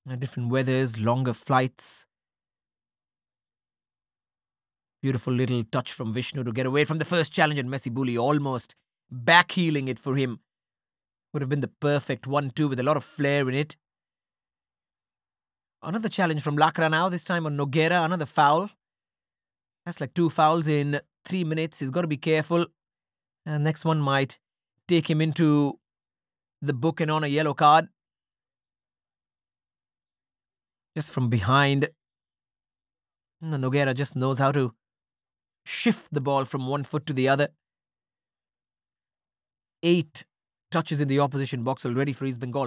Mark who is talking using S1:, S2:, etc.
S1: Different weathers, longer flights. Beautiful little touch from Vishnu to get away from the first challenge, and Messi Bully almost backheeling it for him. Would have been the perfect 1-2 with a lot of flair in it. Another challenge from Lakra now, this time on Nogueira, another foul. That's like 2 fouls in 3 minutes. He's got to be careful. And next one might take him into the book and on a yellow card. Just from behind. Nogueira just knows how to shift the ball from one foot to the other. 8 touches in the opposition box already for East Bengal.